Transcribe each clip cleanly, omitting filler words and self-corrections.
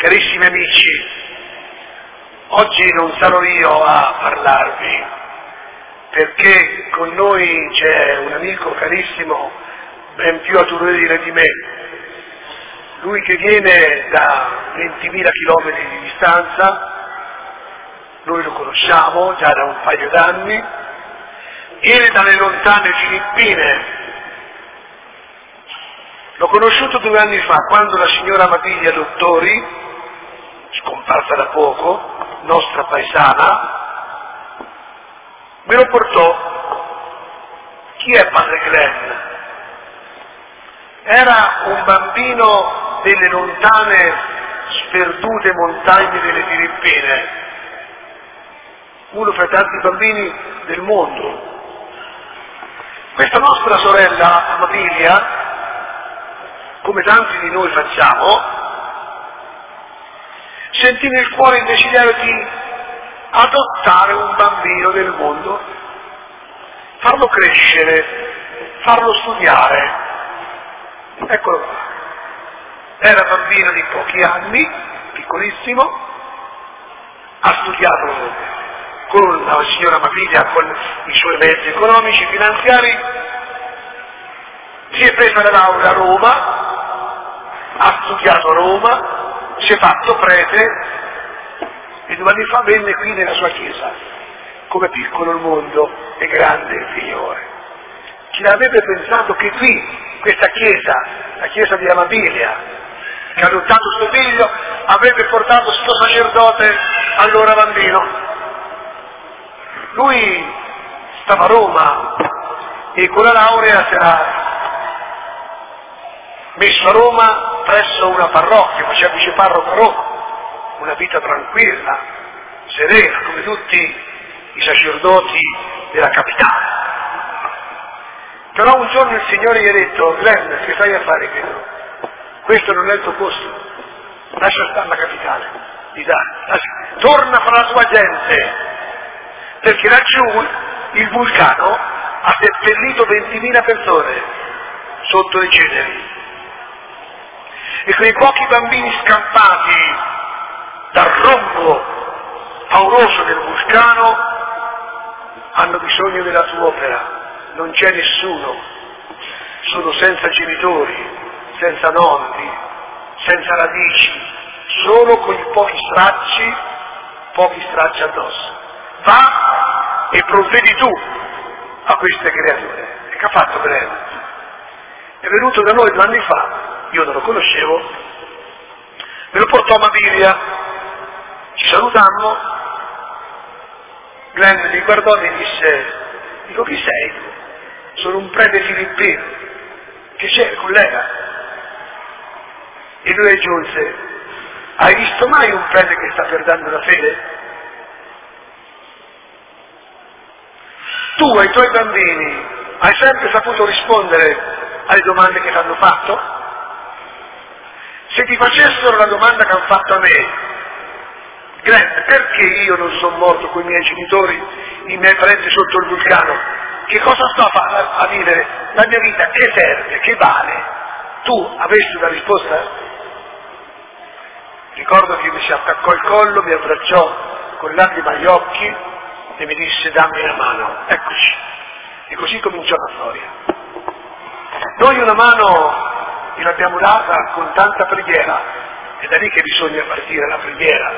Carissimi amici, oggi non sarò io a parlarvi, perché con noi c'è un amico carissimo, ben più autorevole di me, lui che viene da 20.000 chilometri di distanza, noi lo conosciamo già da un paio d'anni, viene dalle lontane Filippine. L'ho conosciuto 2 anni fa, quando la signora Matiglia Dottori, scomparsa da poco, nostra paesana, me lo portò. Chi è padre Glenn? Era un bambino delle lontane, sperdute montagne delle Filippine, uno fra tanti bambini del mondo. Questa nostra sorella Amabilia, come tanti di noi facciamo, sentì nel cuore il desiderio di adottare un bambino del mondo, farlo crescere, farlo studiare. Eccolo qua. Era bambino di pochi anni, piccolissimo, ha studiato con la signora Mapiglia, con i suoi mezzi economici, finanziari, si è presa la laurea a Roma, ha studiato a Roma, si è fatto prete e 2 anni fa venne qui nella sua chiesa. Come piccolo il mondo è grande il Signore. Chi avrebbe pensato che qui, questa chiesa, la chiesa di Amabilia, che ha adottato suo figlio, avrebbe portato suo sacerdote allora bambino. Lui stava a Roma e con la laurea si era messo a Roma presso una parrocchia, faceva viceparroco a Roma, una vita tranquilla, serena, come tutti i sacerdoti della capitale. Però un giorno il Signore gli ha detto: Glenn, che stai a fare qui? Questo non è il tuo posto, lascia stare la capitale d'Italia, torna fra la tua gente, perché laggiù il vulcano ha seppellito 20.000 persone sotto i ceneri. E quei pochi bambini scampati dal rombo pauroso del vulcano hanno bisogno della tua opera. Non c'è nessuno, sono senza genitori, senza nonni, senza radici, solo con i pochi stracci addosso. Va e provvedi tu a queste creature. E che ha fatto Glenn? È venuto da noi 2 anni fa, io non lo conoscevo, me lo portò a Amabilia, ci salutammo, Glenn mi guardò e mi disse: dico, chi sei tu? Sono un prete filippino. Che c'è, collega? E lui aggiunse: hai visto mai un prete che sta perdendo la fede? Tu ai tuoi bambini hai sempre saputo rispondere alle domande che ti hanno fatto? Se ti facessero la domanda che hanno fatto a me: Glenn, perché io non sono morto con i miei genitori, i miei parenti sotto il vulcano? Che cosa sto a vivere? La mia vita che serve? Che vale? Tu avresti una risposta? Ricordo che mi si attaccò il collo, mi abbracciò con lacrime agli occhi e mi disse: dammi una mano. Eccoci. E così cominciò la storia. Noi una mano gliel'abbiamo data con tanta preghiera, è da lì che bisogna partire la preghiera.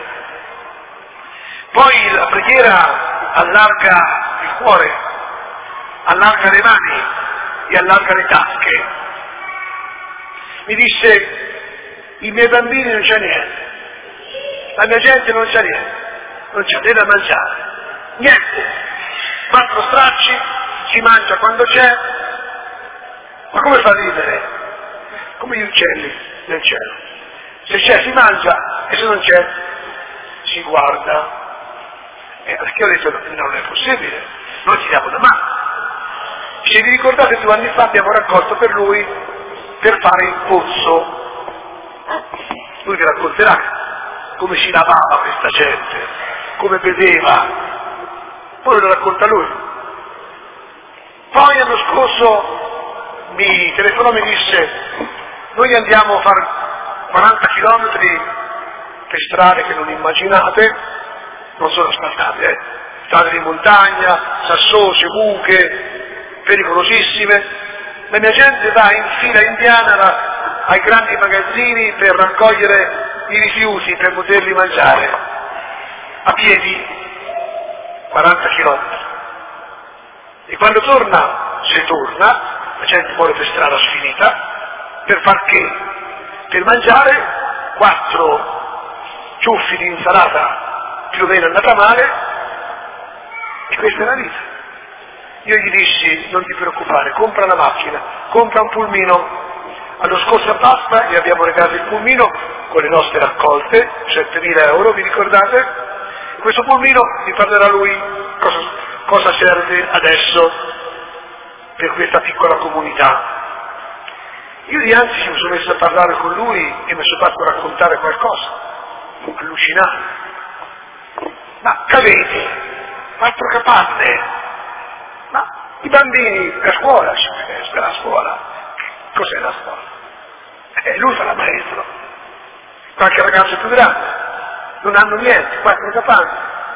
Poi la preghiera allarga il cuore, allarga le mani e allarga le tasche. Mi disse: i miei bambini non c'è niente, la mia gente non c'è niente, non c'è né da mangiare, niente, 4 stracci, si mangia quando c'è, ma come fa a vivere? Come gli uccelli nel cielo. Se c'è si mangia e se non c'è si guarda. Perché ho detto: non è possibile, noi ci diamo una mano. Se vi ricordate, 2 anni fa abbiamo raccolto per lui per fare il pozzo. Lui vi racconterà come si lavava questa gente, come beveva, poi lo racconta lui. Poi l'anno scorso mi telefonò e mi disse: noi andiamo a fare 40 chilometri per strade che non immaginate, non sono asfaltate, strade di montagna, sassose, buche, pericolosissime. La mia gente va in fila indiana ai grandi magazzini per raccogliere i rifiuti per poterli mangiare, a piedi, 40 chilometri. E quando torna, se torna, la gente muore per strada sfinita, per far che? Per mangiare 4 ciuffi di insalata più o meno andata male, e questa è la vita. Io gli dissi, non ti preoccupare, compra una macchina, compra un pulmino. Allo scorso a Pasqua gli abbiamo regalato il pulmino con le nostre raccolte, 7.000 euro, vi ricordate? Questo pulmino vi parlerà lui cosa serve adesso per questa piccola comunità. Io di anzi mi sono messo a parlare con lui e mi sono fatto raccontare qualcosa, allucinante. Ma caveti, 4 capanne, ma i bambini a scuola, a scuola, cos'è la scuola? Lui fa la maestro, qualche ragazzo più grande, non hanno niente, 4 capanne,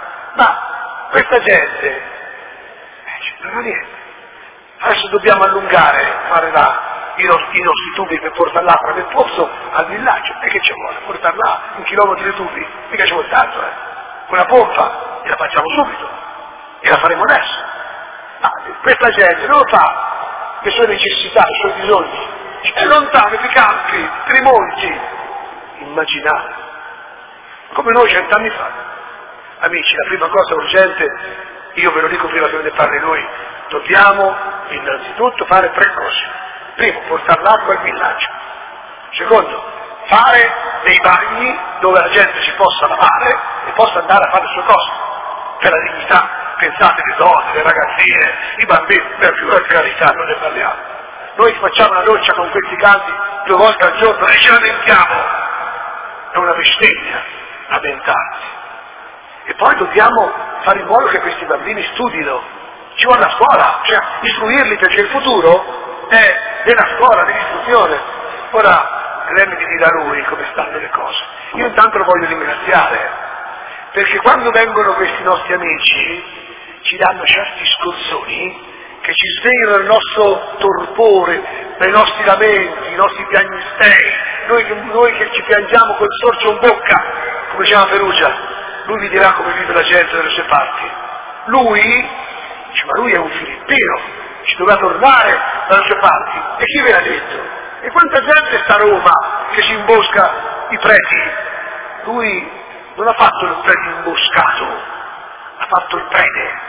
ma questa gente non ha niente. Adesso dobbiamo allungare, fare i nostri tubi per portare l'acqua del pozzo al villaggio, e che ci vuole? Portare là 1 chilometro di tubi, mica ci vuole tanto, Una pompa e la facciamo subito, e la faremo adesso. Ma questa gente non lo fa, le sue necessità, i suoi bisogni, è lontano, i campi, i monti, immaginate, come noi 100 anni fa. Amici, la prima cosa urgente, io ve lo dico prima che ve ne parli lui, dobbiamo innanzitutto fare 3 cose. Primo, portare l'acqua al villaggio. Secondo, fare dei bagni dove la gente si possa lavare e possa andare a fare le sue cose, per la dignità. Pensate alle donne, le ragazzine, i bambini, per carità, non ne parliamo. Noi facciamo la doccia con questi caldi 2 volte al giorno e ce la lamentiamo. È una bestemmia lamentarsi. E poi dobbiamo fare in modo che questi bambini studino. Ci vuole la scuola, cioè istruirli, perché il futuro è della scuola, dell'istruzione. Ora, lei mi dirà lui come stanno le cose. Io intanto lo voglio ringraziare, perché quando vengono questi nostri amici ci danno certi scozzoni che ci svegliano il nostro torpore, i nostri lamenti, i nostri piagnistei, noi che ci piangiamo col sorcio in bocca, come diceva Perugia. Lui vi dirà come vive la gente dalle sue parti. Lui dice, ma lui è un filippino, ci doveva tornare dalle sue parti. E chi ve l'ha detto? E quanta gente sta a Roma che si imbosca i preti? Lui non ha fatto il prete imboscato, ha fatto il prete.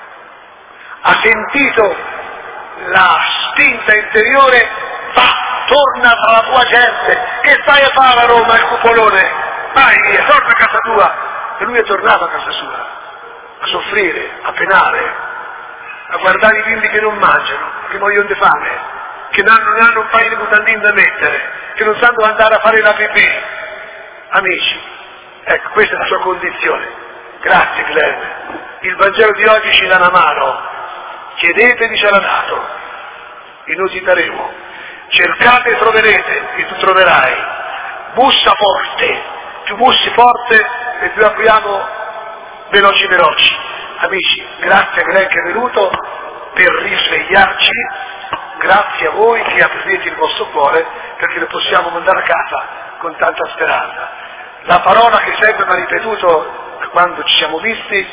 Ha sentito la spinta interiore, torna tra la tua gente, che stai a fare a Roma, il cupolone? Vai via, torna a casa tua. E lui è tornato a casa sua, a soffrire, a penare, a guardare i bimbi che non mangiano, che muoiono di fame, che non hanno un paio di mutandine da mettere, che non sanno andare a fare la pipì. Amici, ecco, questa è la sua condizione. Grazie Glenn. Il Vangelo di oggi ci dà una mano. Chiedete e vi sarà dato, e noi ti daremo. Cercate e troverete, e tu troverai. Bussa forte, più bussi forte e più apriamo veloci. Amici, grazie a Glenn che è venuto per risvegliarci, grazie a voi che aprite il vostro cuore, perché lo possiamo mandare a casa con tanta speranza. La parola che sempre mi ha ripetuto quando ci siamo visti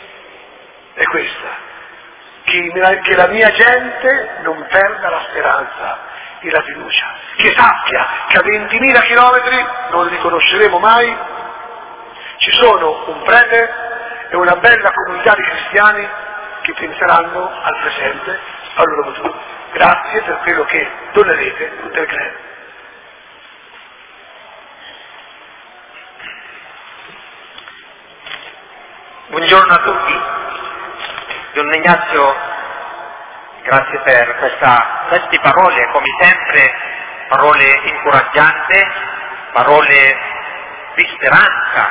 è questa: che la mia gente non perda la speranza e la fiducia, che sappia che a 20.000 chilometri, non li conosceremo mai, ci sono un prete e una bella comunità di cristiani che penseranno al presente, al loro futuro. Grazie per quello che donerete per Glenn. Buongiorno a tutti. Don Ignazio, grazie per queste parole, come sempre, parole incoraggianti, parole di speranza,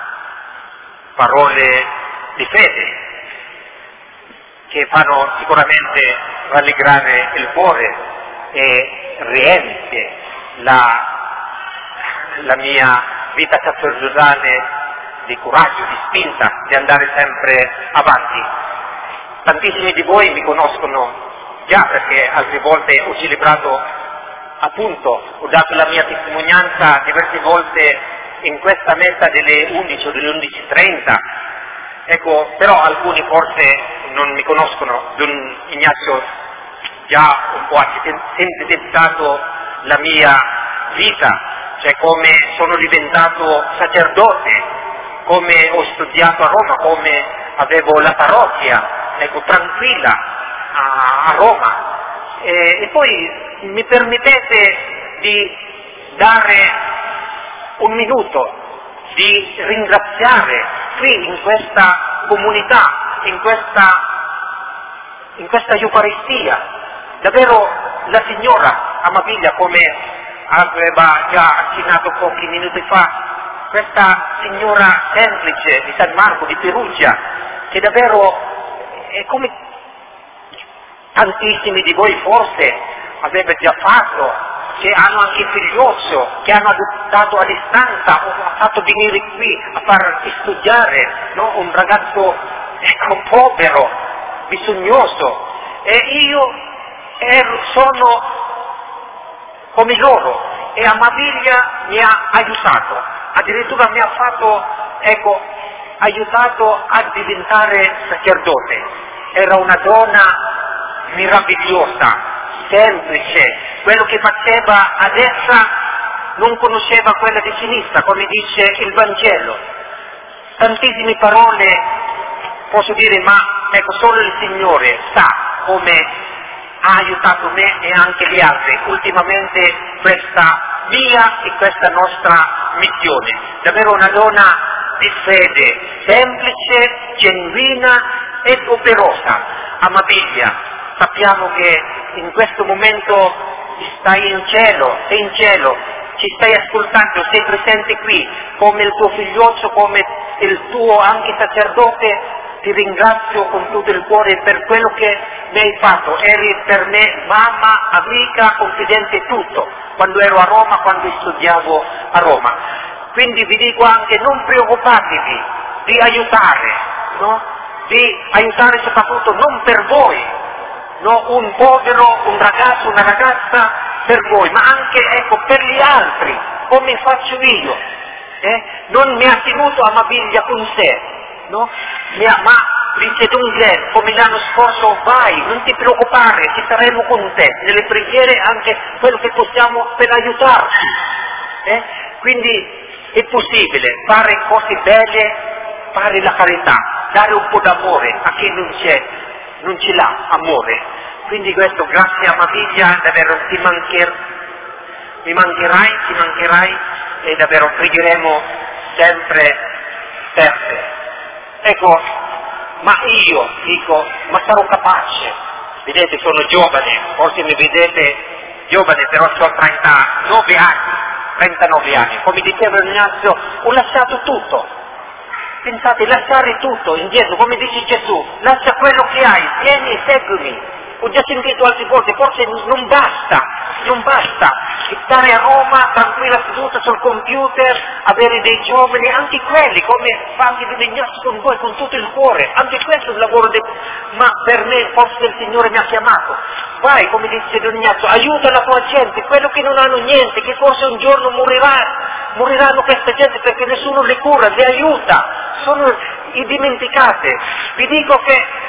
parole di fede, che fanno sicuramente rallegrare il cuore e riempie la mia vita sacerdotale di coraggio, di spinta, di andare sempre avanti. Tantissimi di voi mi conoscono già perché altre volte ho celebrato, appunto, ho dato la mia testimonianza diverse volte in questa messa delle 11 o delle 11:30. Ecco, però alcuni forse non mi conoscono. Don Ignazio già un po' ha sintetizzato la mia vita, cioè come sono diventato sacerdote, come ho studiato a Roma, come avevo la parrocchia, ecco, tranquilla a Roma. E poi mi permettete di dare un minuto di ringraziare qui in questa comunità, in questa Eucaristia, davvero la signora Amabilia, come aveva già accennato pochi minuti fa, questa signora semplice di San Marco, di Perugia, che davvero è come tantissimi di voi forse avete già fatto, che hanno anche figlioccio, che hanno adottato a distanza, o ha fatto venire qui a far studiare, no? Un ragazzo, ecco, povero, bisognoso, e io sono come loro, e Amabilia mi ha aiutato, addirittura mi ha fatto, ecco, aiutato a diventare sacerdote. Era una donna meravigliosa, semplice, quello che faceva a destra non conosceva quella di sinistra, come dice il Vangelo. Tantissime parole posso dire, ma ecco, solo il Signore sa come ha aiutato me e anche gli altri ultimamente questa via e questa nostra missione. Davvero una donna di fede, semplice, genuina ed operosa. Amabilia, sappiamo che in questo momento stai in cielo, sei in cielo, ci stai ascoltando, sei presente qui, come il tuo figlioccio, come il tuo anche sacerdote. Ti ringrazio con tutto il cuore per quello che mi hai fatto. Eri per me mamma, amica, confidente, tutto, quando ero a Roma, quando studiavo a Roma. Quindi vi dico anche, non preoccupatevi di aiutare, no? Di aiutare soprattutto non per voi, no? Un povero, un ragazzo, una ragazza per voi, ma anche, ecco, per gli altri, come faccio io. Non mi ha tenuto Amabilia con sé, no? Ma dice Dunque, come l'anno scorso, vai, non ti preoccupare, ci saremo con te, nelle preghiere anche quello che possiamo per aiutarti. Quindi è possibile fare cose belle, fare la carità, dare un po' d'amore a chi non ce l'ha, amore. Quindi questo, grazie a Amabilia, davvero mi mancherai e davvero pregheremo sempre per te. Ecco, ma io dico, ma sarò capace? Vedete, sono giovane, forse mi vedete giovane, però ho 39 anni. Come diceva Ignazio, ho lasciato tutto. Pensate, lasciare tutto indietro, come dice Gesù, lascia quello che hai, vieni e seguimi. Ho già sentito altre volte, forse non basta stare a Roma tranquilla seduta sul computer, avere dei giovani, anche quelli, come fa anche Don Ignazio con voi, con tutto il cuore, anche questo è il lavoro ma per me forse il Signore mi ha chiamato. Vai, come dice Don Ignazio, aiuta la tua gente, quello che non hanno niente, che forse un giorno moriranno questa gente perché nessuno le cura, le aiuta, sono dimenticate. Vi dico che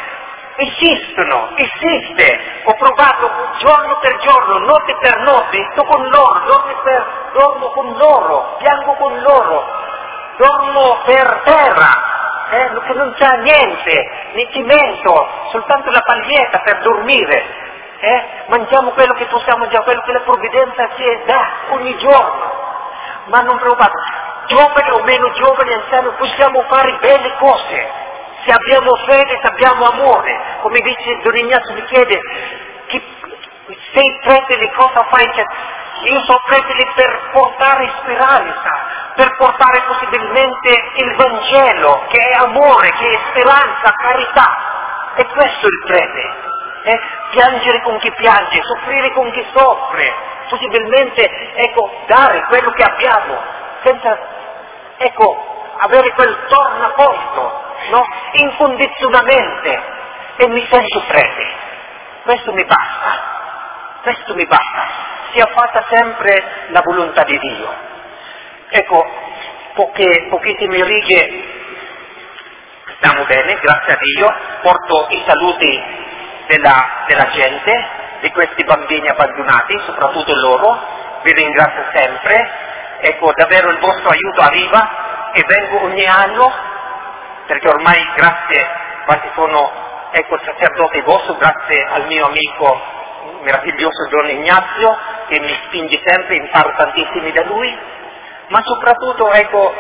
esiste, ho provato giorno per giorno, notte per notte, sto con loro, dormo con loro, piango con loro, dormo per terra, che non c'è niente, né cimento, soltanto la paglietta per dormire, mangiamo quello che possiamo già, quello che la provvidenza ci dà ogni giorno, ma non preoccupate, giovani o meno giovani, anziani, possiamo fare belle cose. Se abbiamo fede, se abbiamo amore, come dice Don Ignazio, mi chiede, sei presidi, cosa fai? Io sono presidi per portare speranza, per portare possibilmente il Vangelo, che è amore, che è speranza, carità. E questo è il prete. Piangere con chi piange, soffrire con chi soffre, possibilmente, ecco, dare quello che abbiamo, senza ecco, avere quel tornaconto, no? Incondizionatamente, e mi sento prete. Questo mi basta, sia fatta sempre la volontà di Dio. Ecco, pochissime righe, stiamo bene, grazie a Dio, porto i saluti della gente, di questi bambini abbandonati, soprattutto loro, vi ringrazio sempre, ecco, davvero il vostro aiuto arriva e vengo ogni anno, perché ormai grazie, quasi sono, ecco, il sacerdote vostro, grazie al mio amico meraviglioso Don Ignazio, che mi spinge sempre, imparo tantissimi da lui, ma soprattutto, ecco,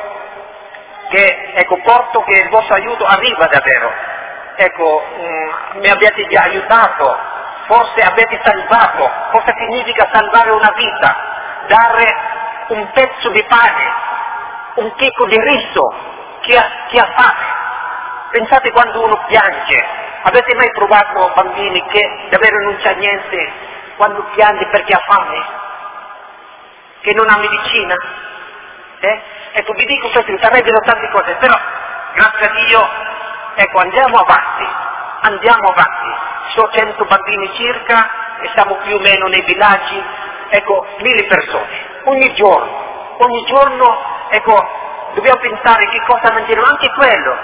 porto che il vostro aiuto arriva davvero, ecco, mi avete già aiutato, forse avete salvato. Cosa significa salvare una vita? Dare un pezzo di pane, un chicco di riso, chi ha fame. Pensate quando uno piange, avete mai provato bambini che davvero non c'è niente quando piange perché ha fame? Che non ha medicina? Ecco, vi dico questo, sarebbero tante cose, però grazie a Dio, ecco, andiamo avanti, sono 100 bambini circa e siamo più o meno nei villaggi, ecco, 1000 persone, ogni giorno, ecco, dobbiamo pensare che cosa mangeremo, anche quello,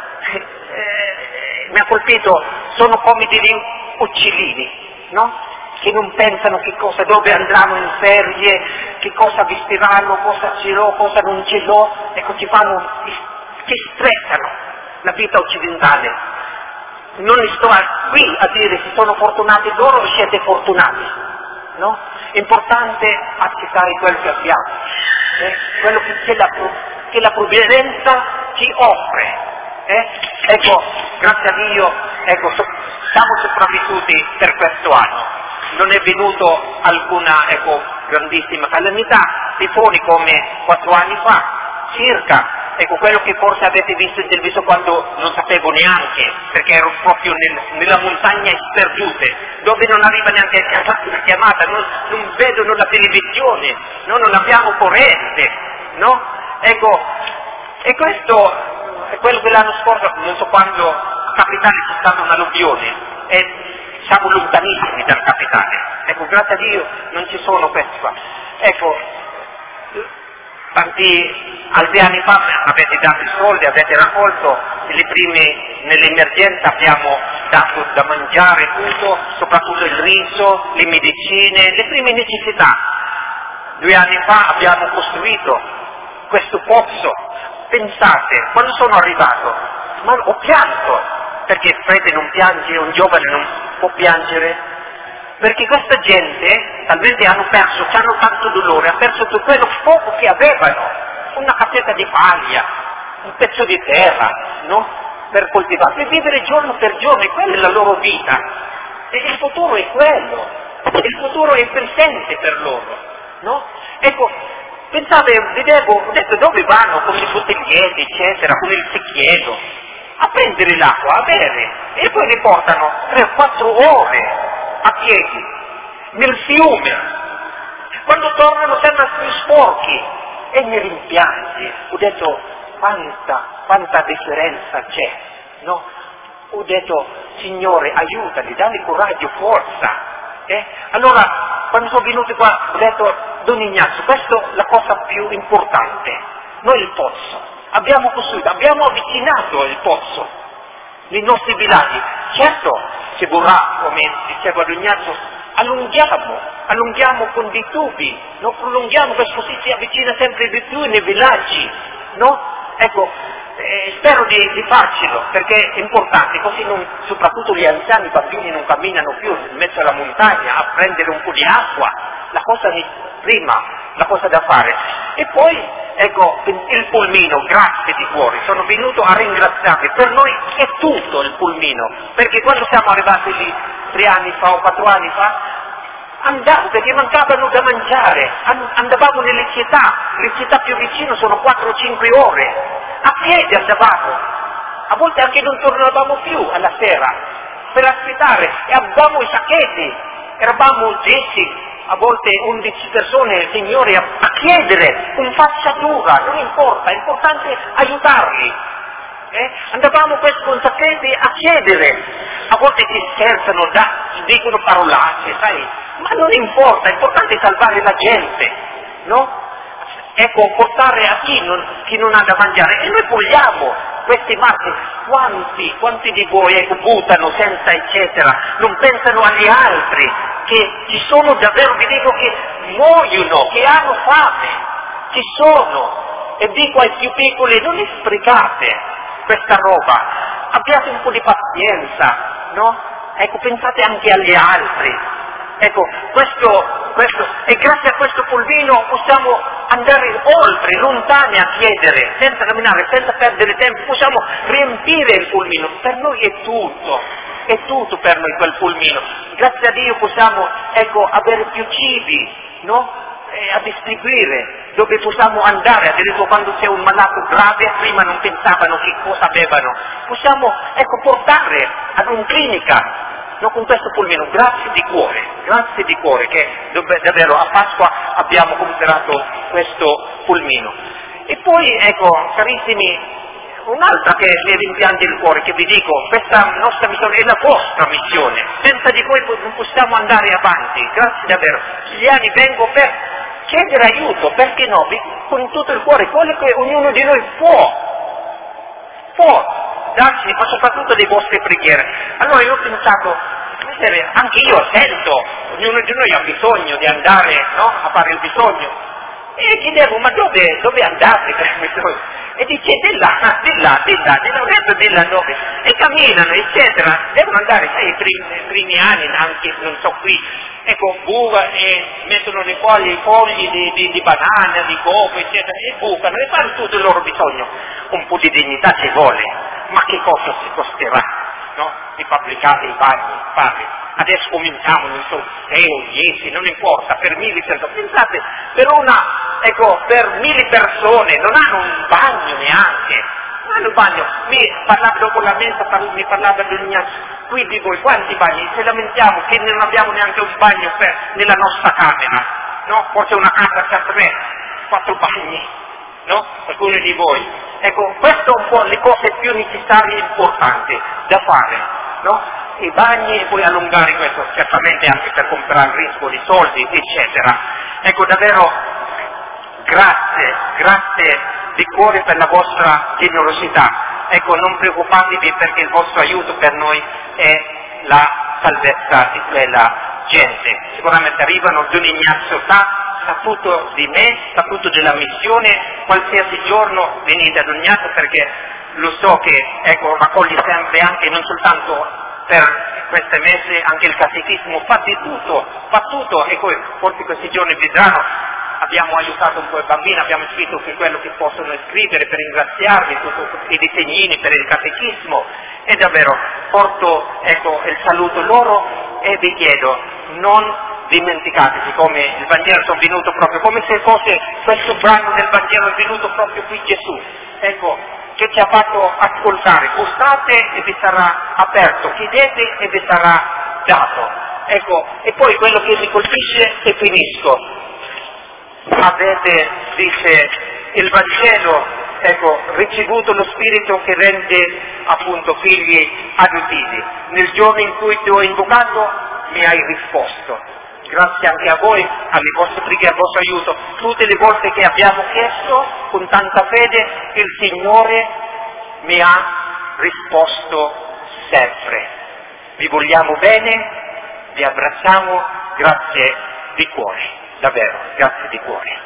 mi ha colpito, sono come degli uccellini, no? Che non pensano che cosa, dove andranno in ferie, che cosa vestiranno, cosa ce l'ho, cosa non ce l'ho, ecco, ci stressano la vita occidentale. Non sto qui a dire se sono fortunati loro o siete fortunati, no? È importante accettare quello che abbiamo, quello che la provvidenza ci offre. Ecco, grazie a Dio, ecco, siamo sopravvissuti per questo anno. Non è venuto alcuna, ecco, grandissima calamità, tifoni come 4 anni fa, circa, ecco, quello che forse avete visto in televiso quando non sapevo neanche, perché ero proprio nella montagna sperdute, dove non arriva neanche la chiamata, non vedono la televisione, no? Non abbiamo corrente, no? Ecco, e questo è quello che l'anno scorso, non so quando, a Capitale c'è stata un'alluvione, e siamo lontanissimi dal capitale, ecco, grazie a Dio non ci sono questi qua. Ecco, altri anni fa avete dato i soldi, avete raccolto, nell'emergenza abbiamo dato da mangiare tutto, soprattutto il riso, le medicine, le prime necessità. 2 anni fa abbiamo costruito questo pozzo. Pensate, quando sono arrivato, ma ho pianto, perché il prete non piange, un giovane non può piangere, perché questa gente talmente hanno tanto dolore, ha perso tutto quello poco che avevano, una cassetta di paglia, un pezzo di terra, no? Per coltivare, per vivere giorno per giorno, e quella è la loro vita, e il futuro è quello, il futuro è il presente per loro, no? Ecco, pensate, ho detto dove vanno con le bottigliette, eccetera, con il secchiello, a prendere l'acqua, a bere, e poi li portano 3-4 ore a piedi nel fiume. Quando tornano sembrano più sporchi, e mi rimpiange. Ho detto quanta differenza c'è, no? Ho detto, Signore, aiutali, dai coraggio, forza. Allora, quando sono venuti qua, ho detto, Don Ignazio, questa è la cosa più importante. Noi il pozzo abbiamo costruito, abbiamo avvicinato il pozzo nei nostri villaggi. Certo, ci vorrà, come diceva Don Ignazio, allunghiamo con dei tubi, no? Prolunghiamo, così si avvicina sempre di più nei villaggi, no? Ecco, spero di farcelo, perché è importante, così soprattutto gli anziani, i bambini non camminano più in mezzo alla montagna a prendere un po' di acqua, la cosa da fare. E poi, ecco, il pulmino, grazie di cuore, sono venuto a ringraziarvi, per noi è tutto il pulmino, perché quando siamo arrivati lì 3 anni fa o 4 anni fa, andavo perché mancavano da mangiare, andavamo nelle città, le città più vicine sono 4 o 5 ore, a piedi andavamo, a volte anche non tornavamo più alla sera per aspettare, e avevamo i sacchetti, eravamo 10, a volte 11 persone, Signore, a chiedere con facciatura, non importa, è importante aiutarli. Andavamo con saccenti a chiedere, a volte ti scherzano, dicono parolacce, sai, ma non importa, è importante salvare la gente, no? Ecco, portare a chi non ha da mangiare, e noi vogliamo questi martiri. Quanti di voi buttano senza eccetera, non pensano agli altri, che ci sono davvero, vi dico, che muoiono, che hanno fame, ci sono, e dico ai più piccoli, non sprecate questa roba, abbiate un po' di pazienza, no? Ecco, pensate anche agli altri. Ecco, questo, e grazie a questo pulmino possiamo andare oltre, lontani a chiedere, senza camminare, senza perdere tempo, possiamo riempire il pulmino. Per noi è tutto per noi quel pulmino. Grazie a Dio possiamo, avere più cibi, no? A distribuire, dove possiamo andare, addirittura quando c'è un malato grave, prima non pensavano che cosa avevano, possiamo portare ad una clinica, no, con questo pulmino. Grazie di cuore che davvero a Pasqua abbiamo comprato questo pulmino. E poi carissimi, un'altra che mi rimpiange il cuore, che vi dico, questa nostra missione è la vostra missione, senza di voi non possiamo andare avanti. Grazie davvero. Gli anni vengo per chiedere aiuto, perché no, con tutto il cuore, quello che ognuno di noi può darci, ma soprattutto le vostre preghiere. Allora io ho pensato, anche io sento, ognuno di noi ha bisogno di andare, no, a fare il bisogno, e chiedevo, ma dove andate per il bisogno? E dice, di là, di là dove? E camminano, eccetera, devono andare, sai, i primi anni, anche, non so, qui, buca, e mettono le foglie, i fogli di banana, di coco, eccetera, e bucano, e fanno tutto il loro bisogno. Un po' di dignità ci vuole, ma che cosa ci costerà, no? Di fabbricare i bagni, farli. Adesso cominciamo, non so, 6 o 10, non importa, per 1.100, pensate, per 1.000 persone, non hanno un bagno neanche, non hanno un bagno. Dopo la messa mi parlava qui di voi, quanti bagni? Se lamentiamo che non abbiamo neanche un bagno nella nostra camera, no? Forse una casa c'ha 4 bagni, no? Alcuni di voi. Queste sono un po' le cose più necessarie e importanti da fare, no? I bagni, e poi allungare questo, certamente anche per comprare il rischio di soldi, eccetera. Davvero grazie di cuore per la vostra generosità. Non preoccupatevi, perché il vostro aiuto per noi è la salvezza di quella gente. Sicuramente arrivano Don Ignazio sa tutto di me, sa tutto della missione, qualsiasi giorno venite ad Ignazio, perché lo so che raccoglie sempre, anche non soltanto per queste messe, anche il catechismo, fa tutto, e poi forse questi giorni vedranno, abbiamo aiutato un po' i bambini, abbiamo scritto che quello che possono scrivere per ringraziarvi, tutti i disegnini per il catechismo, e davvero porto il saluto loro, e vi chiedo, non dimenticatevi, come il Vangelo sono venuto proprio, come se fosse questo brano del Vangelo è venuto proprio qui Gesù, che ci ha fatto ascoltare, buscate e vi sarà aperto, chiedete e vi sarà dato. E poi quello che mi colpisce, e finisco, avete, dice il Vangelo, ricevuto lo Spirito che rende appunto figli adottivi. Nel giorno in cui ti ho invocato mi hai risposto. Grazie anche a voi, alle vostre preghiere, al vostro aiuto. Tutte le volte che abbiamo chiesto con tanta fede, il Signore mi ha risposto sempre. Vi vogliamo bene, vi abbracciamo, grazie di cuore, davvero, grazie di cuore.